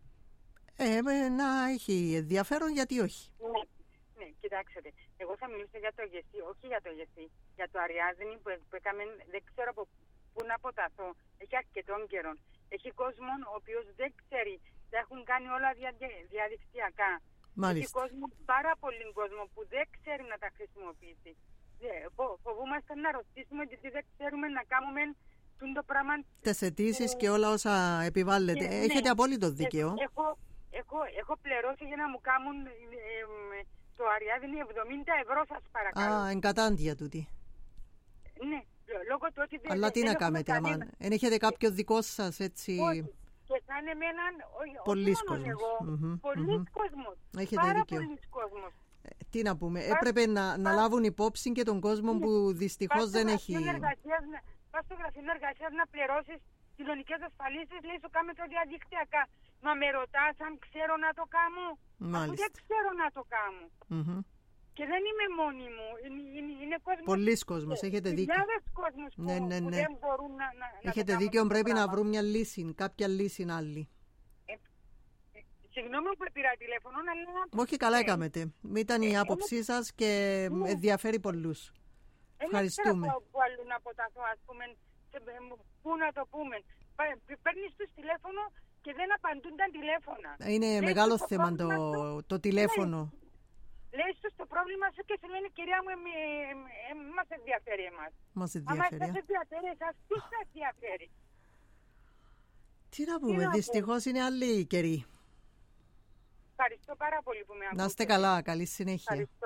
Ε, να έχει ενδιαφέρον, γιατί όχι. Ναι, ναι, κοιτάξτε. Εγώ θα μιλήσω για το γεσί, όχι για το γεσί. Για το αριάζινι που, που έκαμε, δεν ξέρω από πού να αποταθώ. Έχει αρκετών καιρών. Έχει κόσμο ο οποίος δεν ξέρει. Τα έχουν κάνει όλα δια, διαδικτυακά. Μάλιστα. Έχει κόσμο, πάρα πολύ κόσμο που δεν ξέρει να τα χρησιμοποιήσει. Φο, φοβούμαστε να ρωτήσουμε γιατί δεν ξέρουμε να κάνουμε το πράγμα. Τις αιτήσεις και όλα όσα επιβάλλεται. Και, Έχετε ναι, απόλυτο δίκαιο. Έχω, έχω, έχω πληρώσει για να μου κάνουν ε, ε, το Αριάδνη εβδομήντα ευρώ, σας παρακαλώ. Α, εγκατάντια τούτη. Ναι, λόγω του ότι δεν. Αλλά τι να κάνετε, άμα. Εν έχετε κάποιο δικό σας έτσι. Όχι. Και σαν εμέναν, πολλοί κόσμος. Mm-hmm, πολλοί mm-hmm. κόσμος. Έχετε πάρα δίκιο. πολλοί κόσμος. Ε, τι να πούμε, Πά, έπρεπε να, να λάβουν υπόψη και τον κόσμο ναι. που δυστυχώς δεν έχει... Πας στο γραφείο εργασίας να πληρώσεις κοινωνικές ασφαλίσεις, λέει σου κάμε το διαδικτυακά. Μα με ρωτάς αν ξέρω να το κάνω. Μάλιστα. Αφού δεν ξέρω να το κάνω. Mm-hmm. Και δεν είμαι μόνη μου. Είναι, είναι, είναι κόσμος. Πολλοί κόσμος, έχετε δίκιο. Χιλιάδες κόσμος που, ναι, ναι, ναι. που δεν μπορούν να, να, έχετε να δίκιο, πρέπει να βρουν μια λύση, κάποια λύση άλλη. Ε, ε, συγγνώμη που πήρα τηλέφωνο, αλλά... Όχι, καλά έκαμετε. Ήταν η άποψή ε, σας και ε, ενδιαφέρει πολλούς. Ε, Ευχαριστούμε. Δεν ξέρω που αλλού να αποταθώ, ας πούμε, πού να το πούμε. παίρνεις τους τηλέφωνο και δεν απαντούν τα τηλέφωνα. Είναι Λες μεγάλο το θέμα το, σου, το τηλέφωνο. Λες τους το πρόβλημα σου και σου λένε κυρία μου, εμ, εμ, εμ, μας ενδιαφέρει εμάς. Μας ενδιαφέρει. Αν μας ενδιαφέρει εσάς, τι σας ενδιαφέρει. Τι να πούμε, δυστυχώς είναι άλλοι οι καιροί. Ευχαριστώ πάρα πολύ που με ακούσατε. Να είστε καλά, καλή συνέχεια. Ευχαριστώ.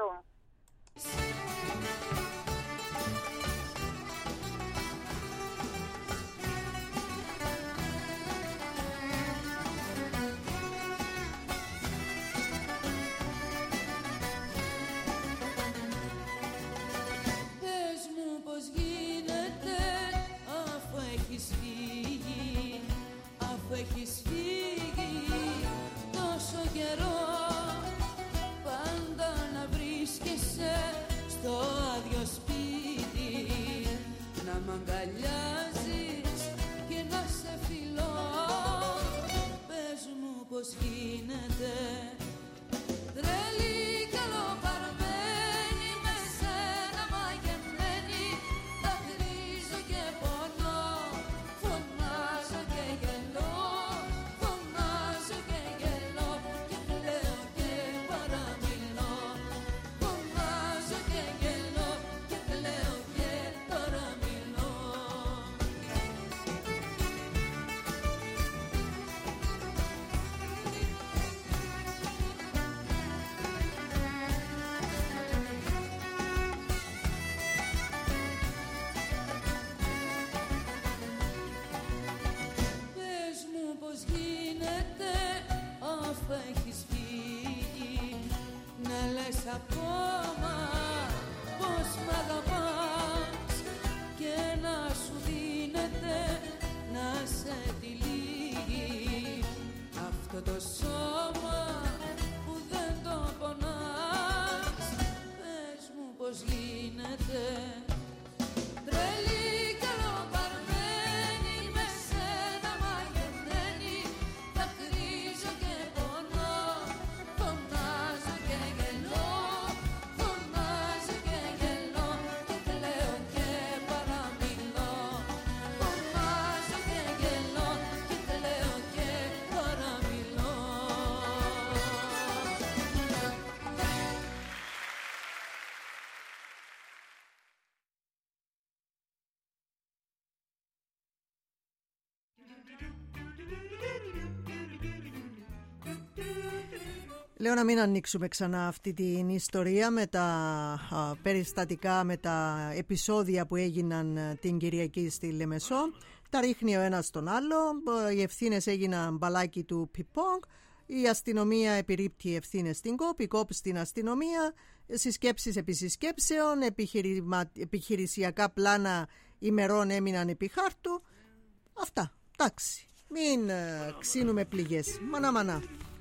Πες μου πως γίνεται αφού έχεις φύγει, αφού έχεις φύγει τόσο καιρό, πάντα να βρίσκεσαι στο άδειο σπίτι, να μ' αγκαλιάζεις και να σε φιλώ. Πες μου πως γίνεται, τρελή κι αλλοπαρμένη με σένα μαγεμένη, δακρύζω και πονώ, φωνάζω και γελώ, φωνάζω και γελώ και κλαίω και παραμιλώ, φωνάζω και γελώ και κλαίω και παραμιλώ. Πες μου πως γίνεται αφού έχεις φύγει, να λες ακόμα πως μ' αγαπάς και να σου δίνεται να σε τυλίγει αυτό το σώμα που δεν το πονάς. Πες μου πως γίνεται, τρελή κι αλλοπαρμένη με σένα μαγεμένη, δακρύζω και πονώ, φωνάζω και γελώ, φωνάζω και γελώ και κλαίω και παραμιλώ, φωνάζω και γελώ και κλαίω και παραμιλώ. Λέω να μην ανοίξουμε ξανά αυτή την ιστορία με τα α, περιστατικά, με τα επεισόδια που έγιναν α, την Κυριακή στη Λεμεσό. Τα ρίχνει ο ένας τον άλλο, οι ευθύνες έγιναν μπαλάκι του πιπόγκ, η αστυνομία επιρρύπτει ευθύνες στην ΚΟΠ, η ΚΟΠ στην αστυνομία, συσκέψεις επί συσκέψεων, επιχειρημα... επιχειρησιακά πλάνα ημερών έμειναν επί χάρτου. Αυτά, εντάξει, μην α, ξύνουμε πληγές, μανά μανά.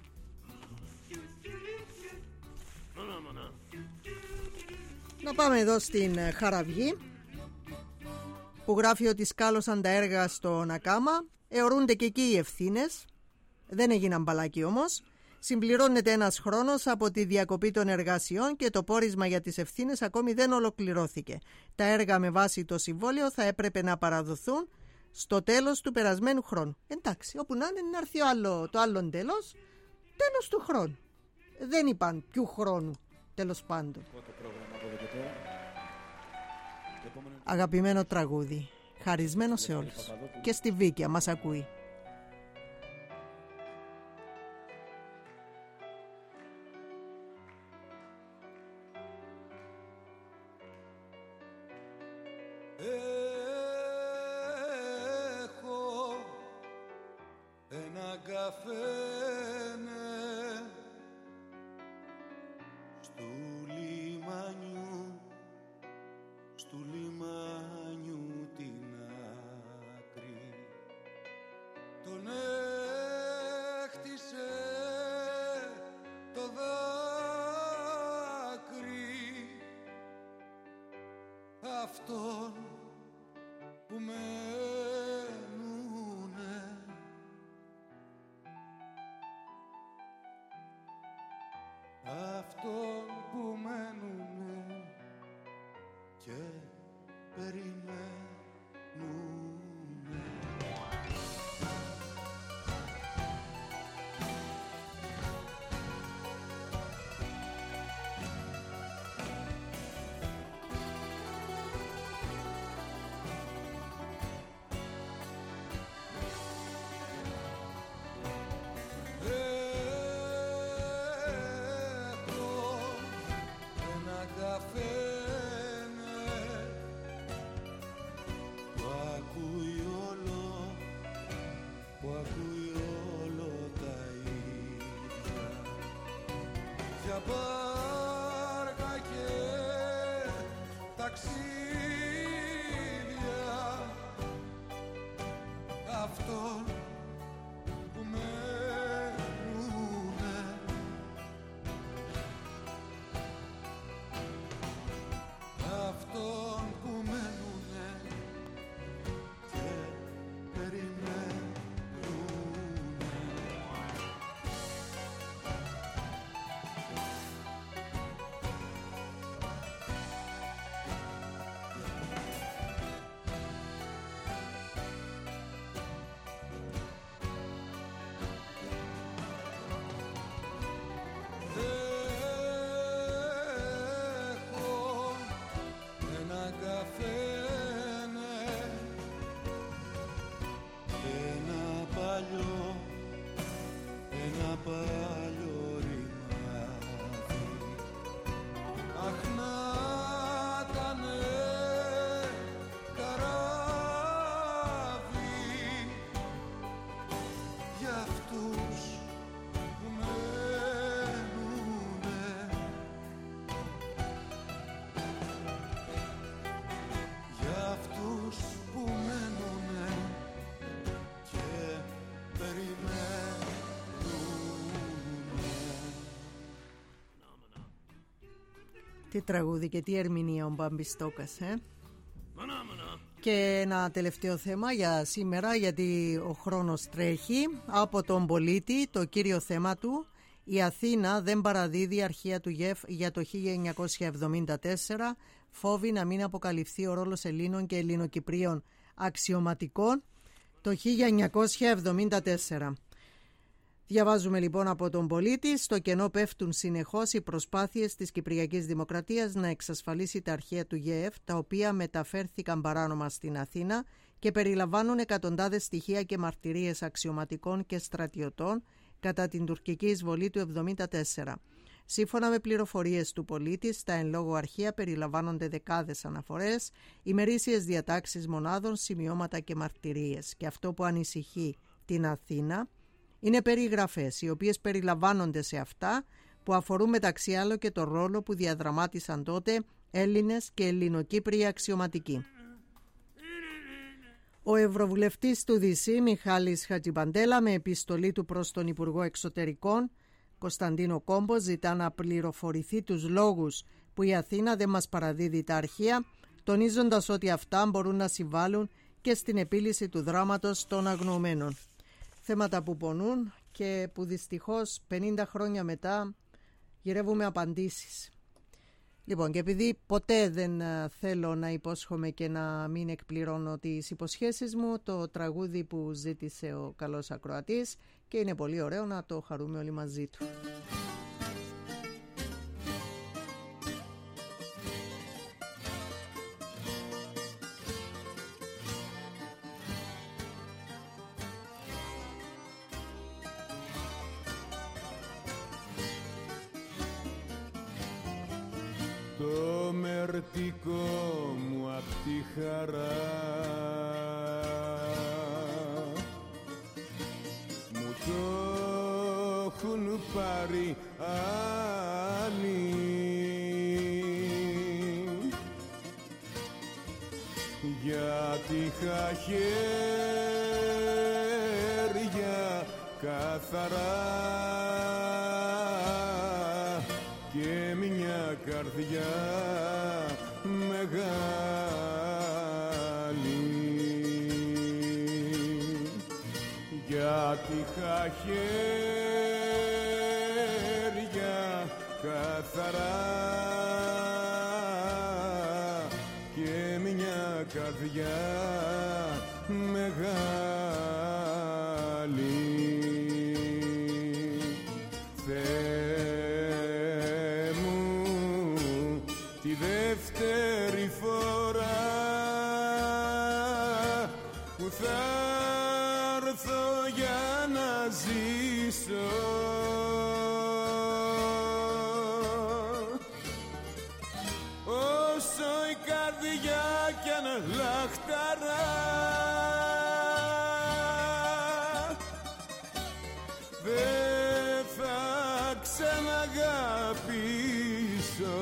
Να πάμε εδώ στην Χαραυγή που γράφει ότι σκάλωσαν τα έργα στο Νακάμα. Αιωρούνται και εκεί οι ευθύνες. Δεν έγιναν μπαλάκι όμως. Συμπληρώνεται ένας χρόνος από τη διακοπή των εργασιών και το πόρισμα για τις ευθύνες ακόμη δεν ολοκληρώθηκε. Τα έργα με βάση το συμβόλαιο θα έπρεπε να παραδοθούν στο τέλος του περασμένου χρόνου. Εντάξει, όπου να είναι να έρθει άλλο, το άλλο τέλος, τέλος του χρόνου. Δεν είπαν ποιου χρόνου, τέλος πάντων. Αγαπημένο τραγούδι, χαρισμένο σε όλους. Και στη Βίκια μας ακούει. Έχω ένα καφέ στου λιμάνιου, στου λιμάνιου την άκρη. Τον έχτισε το δάκρυ αυτόν που μένουνε. Αυτόν που μένουνε και περιμένουνε. ακούει όλο τα ίδια για μπάρκα και ταξίδια αυτόν που μένουνε αυτόν που μένουνε και περιμένουνε. Παλιό ρημάδι, αχ να ήτανε καράβι για αυτούς που μένουνε, για αυτούς που μένουνε και περιμένουν. Τι τραγούδι και τι ερμηνεία ο Μπάμπης Στόκας, ε? Και ένα τελευταίο θέμα για σήμερα, γιατί ο χρόνος τρέχει. Από τον πολίτη, το κύριο θέμα του: η Αθήνα δεν παραδίδει αρχεία του ΓΕΦ για το χίλια εννιακόσια εβδομήντα τέσσερα, φόβη να μην αποκαλυφθεί ο ρόλος Ελλήνων και Ελληνοκυπρίων αξιωματικών το χίλια εννιακόσια εβδομήντα τέσσερα. Διαβάζουμε λοιπόν από τον πολίτη: στο κενό πέφτουν συνεχώς οι προσπάθειες της Κυπριακής Δημοκρατίας να εξασφαλίσει τα αρχεία του ΓΕΕΦ, τα οποία μεταφέρθηκαν παράνομα στην Αθήνα και περιλαμβάνουν εκατοντάδες στοιχεία και μαρτυρίες αξιωματικών και στρατιωτών κατά την τουρκική εισβολή του εβδομήντα τέσσερα. Σύμφωνα με πληροφορίες του πολίτη, στα εν λόγω αρχεία περιλαμβάνονται δεκάδες αναφορές, ημερήσιες διατάξεις μονάδων, σημειώματα και μαρτυρίες. Και αυτό που ανησυχεί την Αθήνα είναι περιγραφές, οι οποίες περιλαμβάνονται σε αυτά, που αφορούν μεταξύ άλλων και το ρόλο που διαδραμάτισαν τότε Έλληνες και Ελληνοκύπριοι αξιωματικοί. Ο Ευρωβουλευτής του Δυσσή, Μιχάλης Χατζιπαντέλα, με επιστολή του προς τον Υπουργό Εξωτερικών Κωνσταντίνο Κόμπο, ζητά να πληροφορηθεί τους λόγους που η Αθήνα δεν μας παραδίδει τα αρχεία, τονίζοντας ότι αυτά μπορούν να συμβάλλουν και στην επίλυση του δράματος των αγνοωμένων. Θέματα που πονούν και που δυστυχώς πενήντα χρόνια μετά γυρεύουμε απαντήσεις. Λοιπόν, και επειδή ποτέ δεν θέλω να υπόσχομαι και να μην εκπληρώνω τις υποσχέσεις μου, το τραγούδι που ζήτησε ο καλός ακροατής, και είναι πολύ ωραίο να το χαρούμε όλοι μαζί του. Το μερτικό μου απ' τη χαρά μου το έχουν πάρει άλλοι, γιατί είχα χέρια καθαρά και μια καρδιά μεγάλη, γιατί είχα χέρια καθαρά και μια καρδιά μεγάλη. Δεύτερη φορά που θα έρθω για να ζήσω, όσο η καρδιά κι αν λαχταρά, πίσω.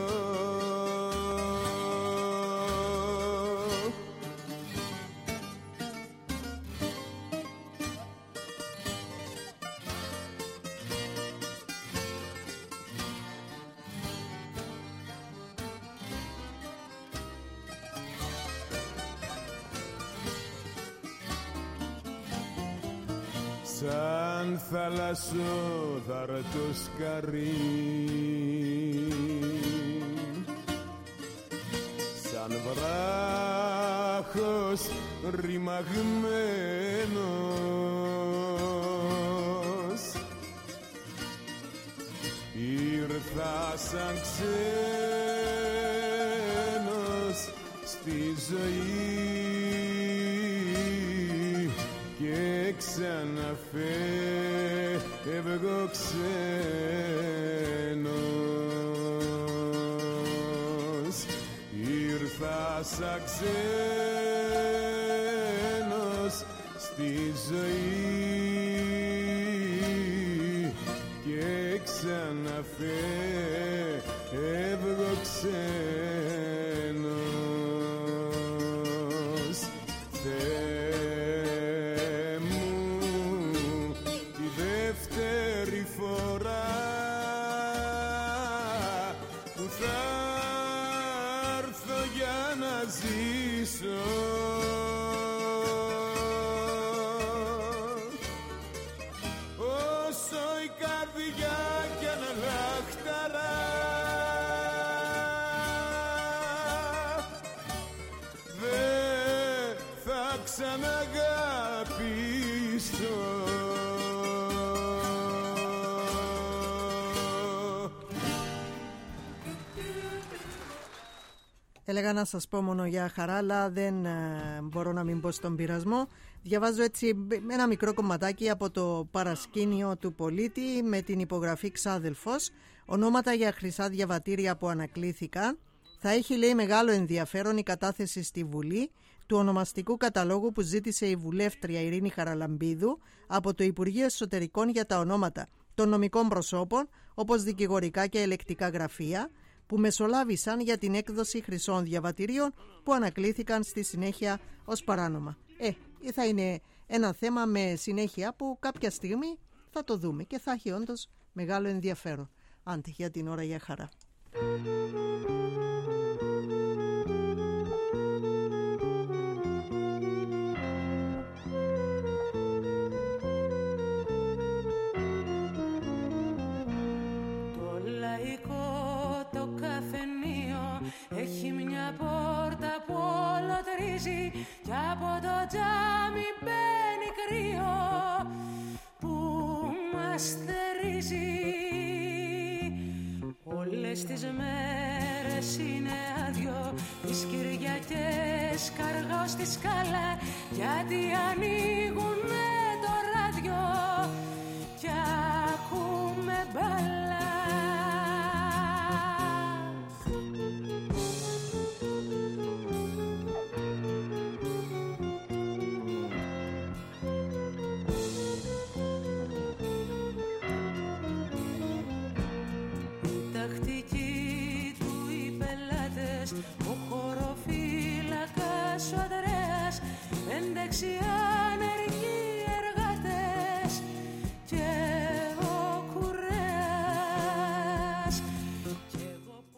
Σαν θαλασσόδαρτο σκαρί, σαν βράχος ρημαγμένος, ήρθα σαν ξένος στη ζωή και ξαναφεύγω ξένος. Ήρθα σαν ξένος στη ζωή και ξαναφεύγω ξένος. Θεέ μου, τη δεύτερη φορά που θα έρθω για να ζήσω, όσο η καρδιά κι αν λαχταρά, δεν θα ξαναγαπήσω. Έλεγα να σας πω μόνο για χαρά, αλλά δεν ε, μπορώ να μην πω στον πειρασμό. Διαβάζω έτσι ένα μικρό κομματάκι από το παρασκήνιο του πολίτη με την υπογραφή «Ξάδελφος». Ονόματα για χρυσά διαβατήρια που ανακλήθηκαν. Θα έχει, λέει, μεγάλο ενδιαφέρον η κατάθεση στη Βουλή του ονομαστικού καταλόγου που ζήτησε η βουλεύτρια Ειρήνη Χαραλαμπίδου από το Υπουργείο Εσωτερικών για τα ονόματα των νομικών προσώπων, όπως δικηγορικά και ελεκτικά γραφεία, που μεσολάβησαν για την έκδοση χρυσών διαβατηρίων που ανακλήθηκαν στη συνέχεια ως παράνομα. Ε, θα είναι ένα θέμα με συνέχεια που κάποια στιγμή θα το δούμε και θα έχει όντως μεγάλο ενδιαφέρον. Άντε, για την ώρα για χαρά. Έχει μια πόρτα που όλο τρίζει κι από το τζάμι μπαίνει κρύο που μας θερίζει. Όλες τις μέρες είναι άδειο, τις Κυριακές καργάω στη σκάλα, γιατί ανοίγουνε το ράδιο κι ακούμε μπάλα. Ο χωροφύλακας ο Ανδρέας, δεξιά